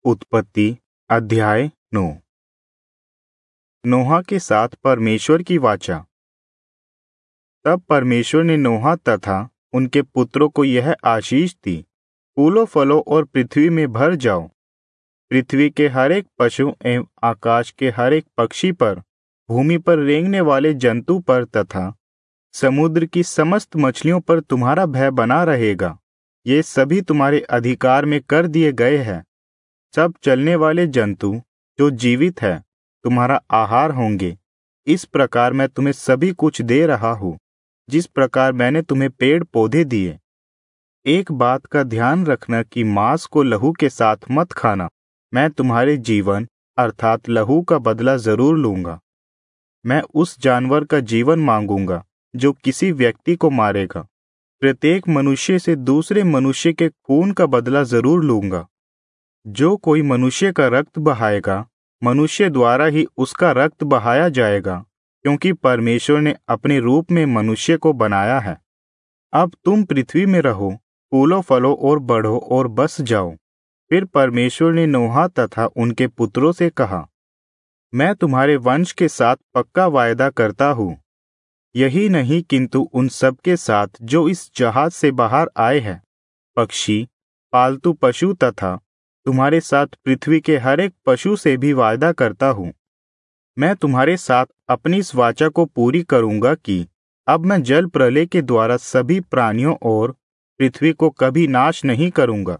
उत्पत्ति अध्याय 9। नोहा के साथ परमेश्वर की वाचा। तब परमेश्वर ने नोहा तथा उनके पुत्रों को यह आशीष दी, फूलों फलों और पृथ्वी में भर जाओ। पृथ्वी के हर एक पशु एवं आकाश के हर एक पक्षी पर, भूमि पर रेंगने वाले जंतु पर तथा समुद्र की समस्त मछलियों पर तुम्हारा भय बना रहेगा। ये सभी तुम्हारे अधिकार में कर दिए गए हैं। सब चलने वाले जंतु जो जीवित है तुम्हारा आहार होंगे। इस प्रकार मैं तुम्हें सभी कुछ दे रहा हूँ, जिस प्रकार मैंने तुम्हें पेड़ पौधे दिए। एक बात का ध्यान रखना कि मांस को लहू के साथ मत खाना। मैं तुम्हारे जीवन अर्थात लहू का बदला जरूर लूंगा। मैं उस जानवर का जीवन मांगूंगा जो किसी व्यक्ति को मारेगा। प्रत्येक मनुष्य से दूसरे मनुष्य के खून का बदला जरूर लूंगा। जो कोई मनुष्य का रक्त बहाएगा, मनुष्य द्वारा ही उसका रक्त बहाया जाएगा, क्योंकि परमेश्वर ने अपने रूप में मनुष्य को बनाया है। अब तुम पृथ्वी में रहो, फूलो फलो और बढ़ो और बस जाओ। फिर परमेश्वर ने नोहा तथा उनके पुत्रों से कहा, मैं तुम्हारे वंश के साथ पक्का वायदा करता हूँ। यही नहीं किंतु उन सब के साथ जो इस जहाज से बाहर आए हैं, पक्षी, पालतू पशु तथा तुम्हारे साथ पृथ्वी के हर एक पशु से भी वायदा करता हूँ। मैं तुम्हारे साथ अपनी इस वाचा को पूरी करूंगा कि अब मैं जल प्रलय के द्वारा सभी प्राणियों और पृथ्वी को कभी नाश नहीं करूंगा।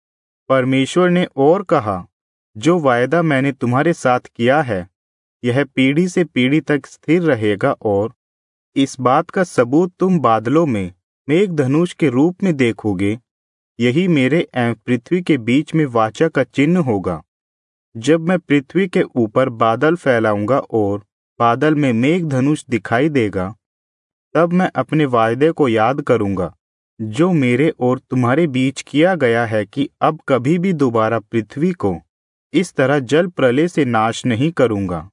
परमेश्वर ने और कहा, जो वायदा मैंने तुम्हारे साथ किया है, यह पीढ़ी से पीढ़ी तक स्थिर रहेगा, और इस बात का सबूत तुम बादलों में मेघधनुष के रूप में देखोगे। यही मेरे एवं पृथ्वी के बीच में वाचा का चिन्ह होगा। जब मैं पृथ्वी के ऊपर बादल फैलाऊंगा और बादल में मेघधनुष दिखाई देगा, तब मैं अपने वायदे को याद करूंगा जो मेरे और तुम्हारे बीच किया गया है कि अब कभी भी दोबारा पृथ्वी को इस तरह जल प्रलय से नाश नहीं करूंगा।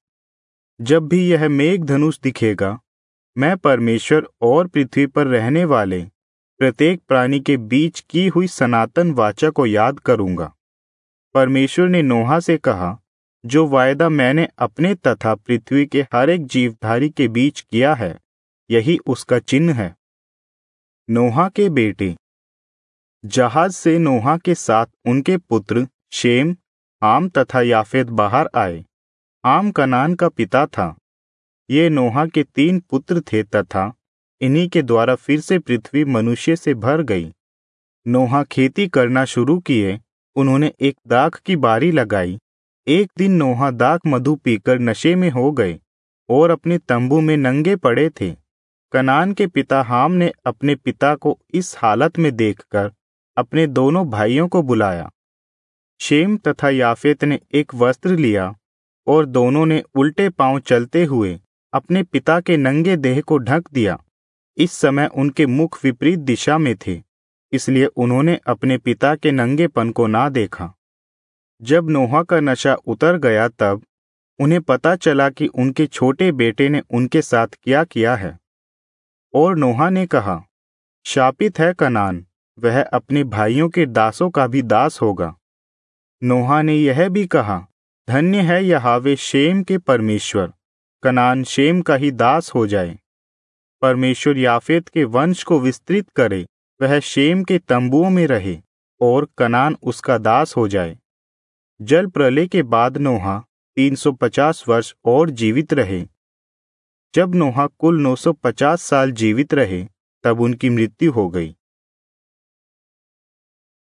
जब भी यह मेघधनुष दिखेगा, मैं परमेश्वर और पृथ्वी पर रहने वाले प्रत्येक प्राणी के बीच की हुई सनातन वाचा को याद करूंगा। परमेश्वर ने नोहा से कहा, जो वायदा मैंने अपने तथा पृथ्वी के हर एक जीवधारी के बीच किया है, यही उसका चिन्ह है। नोहा के बेटे। जहाज से नोहा के साथ उनके पुत्र शेम, हाम तथा याफेत बाहर आए। हाम कनान का पिता था। ये नोहा के 3 पुत्र थे तथा इन्हीं के द्वारा फिर से पृथ्वी मनुष्य से भर गई। नोहा खेती करना शुरू किए। उन्होंने एक दाख की बारी लगाई। एक दिन नोहा दाख मधु पीकर नशे में हो गए और अपने तंबू में नंगे पड़े थे। कनान के पिता हाम ने अपने पिता को इस हालत में देखकर अपने दोनों भाइयों को बुलाया। शेम तथा याफेत ने एक वस्त्र लिया और दोनों ने उल्टे पांव चलते हुए अपने पिता के नंगे देह को ढक दिया। इस समय उनके मुख विपरीत दिशा में थे, इसलिए उन्होंने अपने पिता के नंगेपन को ना देखा। जब नोहा का नशा उतर गया, तब उन्हें पता चला कि उनके छोटे बेटे ने उनके साथ क्या किया है। और नोहा ने कहा, शापित है कनान, वह अपने भाइयों के दासों का भी दास होगा। नोहा ने यह भी कहा, धन्य है यहोवा शेम के परमेश्वर, कनान शेम का ही दास हो जाए। परमेश्वर याफेत के वंश को विस्तृत करे, वह शेम के तंबुओं में रहे और कनान उसका दास हो जाए। जल प्रलय के बाद नोहा 350 वर्ष और जीवित रहे। जब नोहा कुल 950 साल जीवित रहे, तब उनकी मृत्यु हो गई।